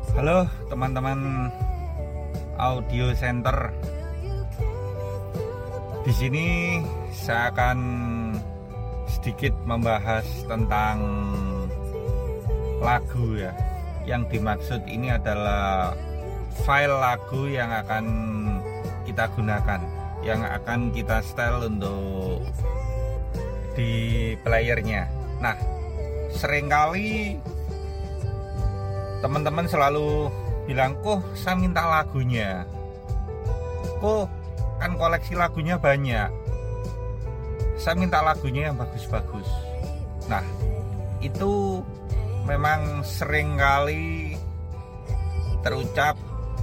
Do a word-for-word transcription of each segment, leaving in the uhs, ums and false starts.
Halo teman-teman Audio Center. Di sini saya akan sedikit membahas tentang lagu ya. Yang dimaksud ini adalah file lagu yang akan kita gunakan, yang akan kita setel untuk di playernya. Nah, seringkali teman-teman selalu bilang, kok saya minta lagunya, kok kan koleksi lagunya banyak, saya minta lagunya yang bagus-bagus. Nah, itu memang seringkali terucap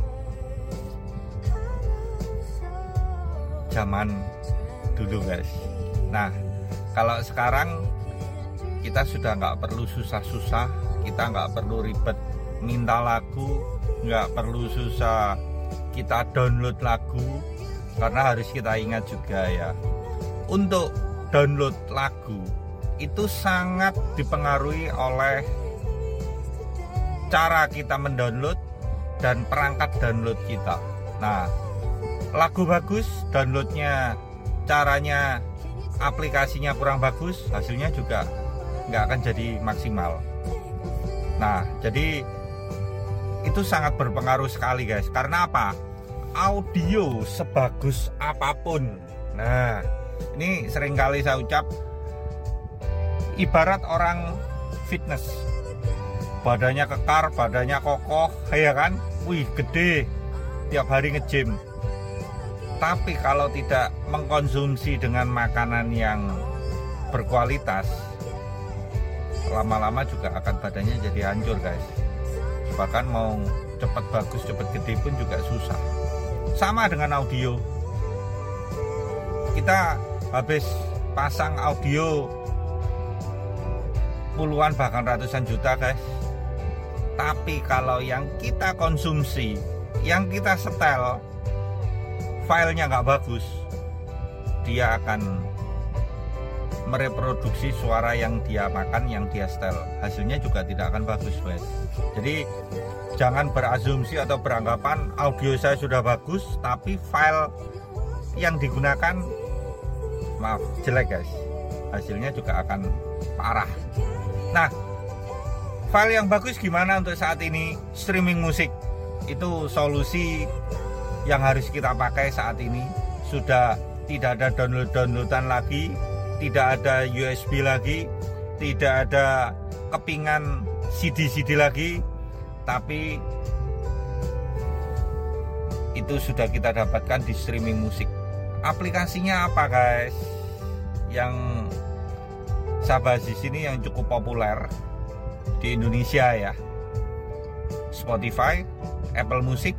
zaman dulu guys. Nah, kalau sekarang kita sudah nggak perlu susah-susah, kita nggak perlu ribet minta lagu, nggak perlu susah kita download lagu, karena harus kita ingat juga ya, untuk download lagu itu sangat dipengaruhi oleh cara kita mendownload dan perangkat download kita. Nah, lagu bagus, downloadnya, caranya, aplikasinya kurang bagus, hasilnya juga nggak akan jadi maksimal. Nah, jadi itu sangat berpengaruh sekali guys. Karena apa? Audio sebagus apapun, nah ini seringkali saya ucap, ibarat orang fitness, badannya kekar, badannya kokoh, ya kan? Wih, gede, tiap hari nge-gym. Tapi kalau tidak mengkonsumsi dengan makanan yang berkualitas, lama-lama juga akan badannya jadi hancur guys. Bahkan mau cepat bagus, cepat gede pun juga susah. Sama dengan audio, kita habis pasang audio puluhan bahkan ratusan juta guys, tapi kalau yang kita konsumsi, yang kita setel, filenya nggak bagus, dia akan mereproduksi suara yang dia makan, yang dia setel, hasilnya juga tidak akan bagus guys. Jadi jangan berasumsi atau beranggapan audio saya sudah bagus tapi file yang digunakan maaf jelek guys, hasilnya juga akan parah. Nah, file yang bagus gimana untuk saat ini? Streaming musik itu solusi yang harus kita pakai saat ini. Sudah tidak ada download-downloadan lagi, tidak ada U S B lagi, tidak ada kepingan C D-C D lagi, tapi itu sudah kita dapatkan di streaming musik. Aplikasinya apa guys? Yang saya bahas di sini yang cukup populer di Indonesia ya, Spotify, Apple Music,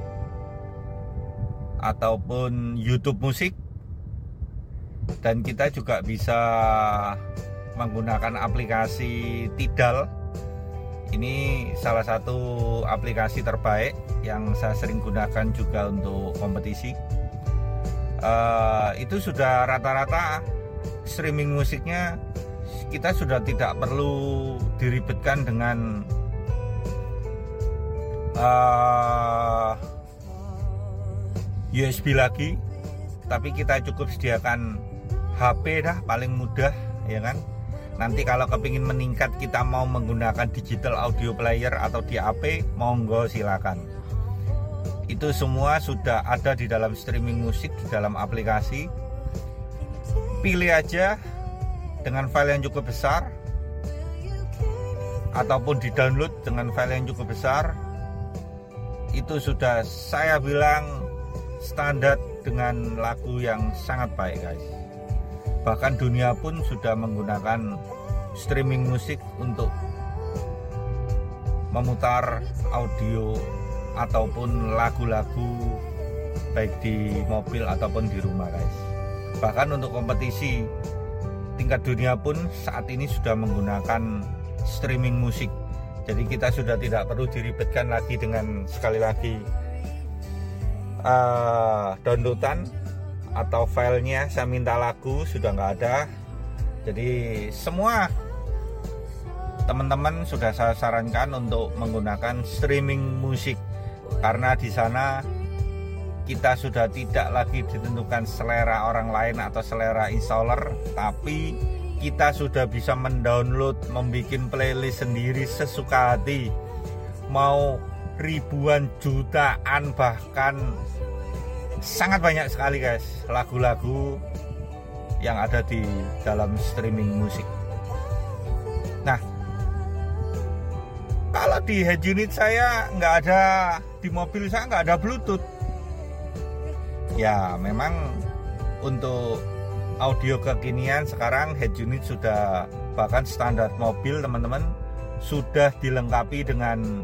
ataupun YouTube Musik. Dan kita juga bisa menggunakan aplikasi Tidal. Ini salah satu aplikasi terbaik yang saya sering gunakan juga untuk kompetisi. uh, Itu sudah rata-rata streaming musiknya, kita sudah tidak perlu diribetkan dengan uh, U S B lagi, tapi kita cukup sediakan H P dah, paling mudah ya kan. Nanti kalau kepingin meningkat, kita mau menggunakan digital audio player atau di H P, monggo silakan. Itu semua sudah ada di dalam streaming musik, di dalam aplikasi. Pilih aja dengan file yang cukup besar, ataupun di-download dengan file yang cukup besar. Itu sudah saya bilang standar dengan lagu yang sangat baik guys. Bahkan dunia pun sudah menggunakan streaming musik untuk memutar audio ataupun lagu-lagu baik di mobil ataupun di rumah guys. Bahkan untuk kompetisi tingkat dunia pun saat ini sudah menggunakan streaming musik. Jadi kita sudah tidak perlu diribetkan lagi dengan sekali lagi uh, downloadan atau filenya saya minta lagu, sudah nggak ada. Jadi semua teman-teman sudah saya sarankan untuk menggunakan streaming musik, karena di sana kita sudah tidak lagi ditentukan selera orang lain atau selera installer, tapi kita sudah bisa mendownload, membuat playlist sendiri sesuka hati, mau ribuan, jutaan, bahkan sangat banyak sekali guys lagu-lagu yang ada di dalam streaming musik. Nah, kalau di head unit saya nggak ada, di mobil saya nggak ada Bluetooth. Ya memang untuk audio kekinian sekarang head unit sudah, bahkan standar mobil teman-teman, sudah dilengkapi dengan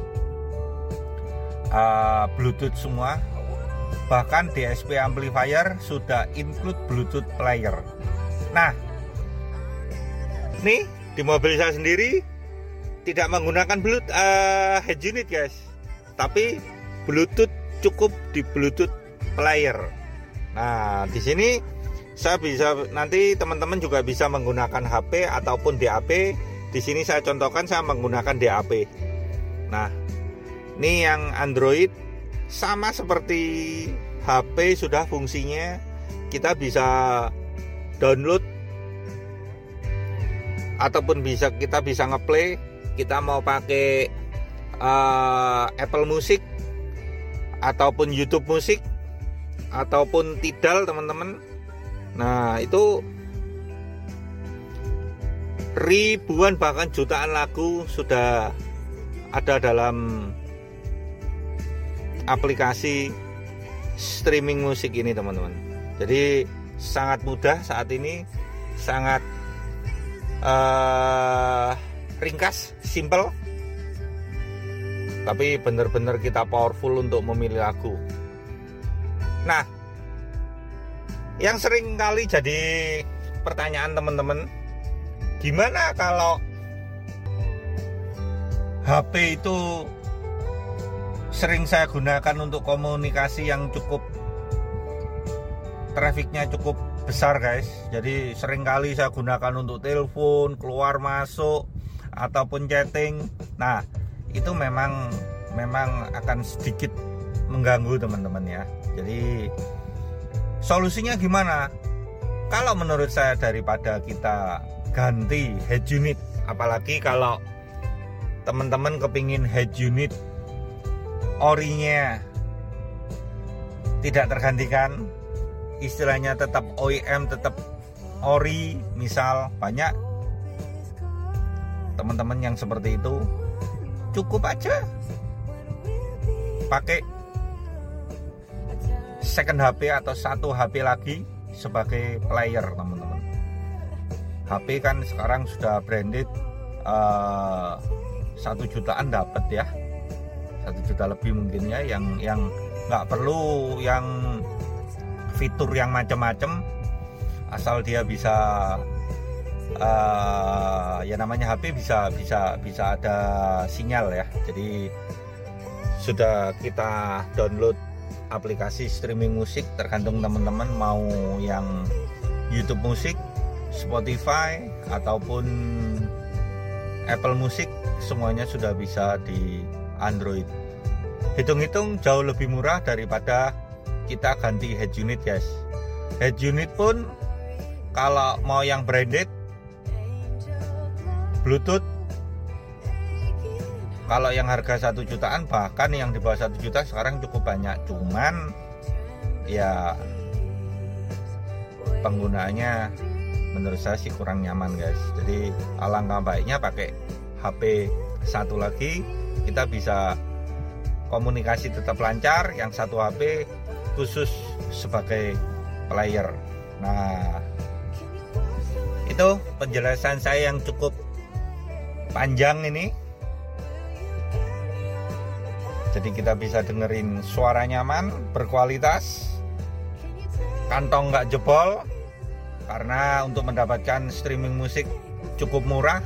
uh, Bluetooth semua. Bahkan D S P amplifier sudah include Bluetooth player. Nah, nih di mobil saya sendiri tidak menggunakan Bluetooth uh, head unit guys, tapi Bluetooth cukup di Bluetooth player. Nah, di sini saya bisa, nanti teman-teman juga bisa menggunakan H P ataupun D A P. Di sini saya contohkan saya menggunakan D A P. Nah, ini yang Android sama seperti H P, sudah fungsinya kita bisa download ataupun bisa kita bisa ngeplay. Kita mau pakai uh, Apple Music ataupun YouTube Music ataupun Tidal teman-teman. Nah, itu ribuan bahkan jutaan lagu sudah ada dalam aplikasi streaming musik ini teman-teman. Jadi sangat mudah saat ini, sangat uh, ringkas, simple, tapi benar-benar kita powerful untuk memilih lagu. Nah, yang sering kali jadi pertanyaan teman-teman, gimana kalau H P itu sering saya gunakan untuk komunikasi yang cukup, trafficnya cukup besar guys. Jadi sering kali saya gunakan untuk telepon, keluar masuk, ataupun chatting. Nah, itu memang memang akan sedikit mengganggu teman-teman ya. Jadi solusinya gimana? Kalau menurut saya, daripada kita ganti head unit, apalagi kalau teman-teman kepingin head unit orinya tidak tergantikan, istilahnya tetap O E M, tetap ori, misal banyak teman-teman yang seperti itu, cukup aja pakai second H P atau satu H P lagi sebagai player teman-teman. H P kan sekarang sudah branded, uh, satu jutaan dapat ya, satu juta lebih mungkin ya, yang yang nggak perlu yang fitur yang macam-macam, asal dia bisa uh, ya namanya H P bisa bisa bisa ada sinyal ya. Jadi sudah kita download aplikasi streaming musik, tergantung teman-teman mau yang YouTube Musik, Spotify ataupun Apple Music, semuanya sudah bisa di Android. Hitung-hitung jauh lebih murah daripada kita ganti head unit guys. Head unit pun kalau mau yang branded Bluetooth, kalau yang harga satu jutaan, bahkan yang di bawah satu juta sekarang cukup banyak. Cuman ya penggunaannya menurut saya sih kurang nyaman guys. Jadi alangkah baiknya pakai H P satu lagi, kita bisa komunikasi tetap lancar. Yang satu H P khusus sebagai player. Nah, itu penjelasan saya yang cukup panjang ini. Jadi kita bisa dengerin suara nyaman, berkualitas, kantong nggak jebol, karena untuk mendapatkan streaming musik cukup murah.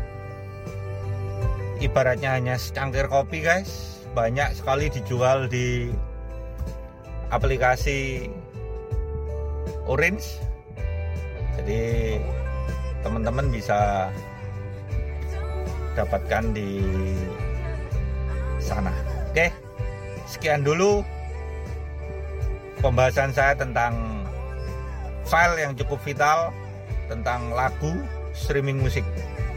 Ibaratnya hanya secangkir kopi guys, banyak sekali dijual di aplikasi Orange. Jadi teman-teman bisa dapatkan di sana. Oke, sekian dulu pembahasan saya tentang file yang cukup vital tentang lagu streaming musik.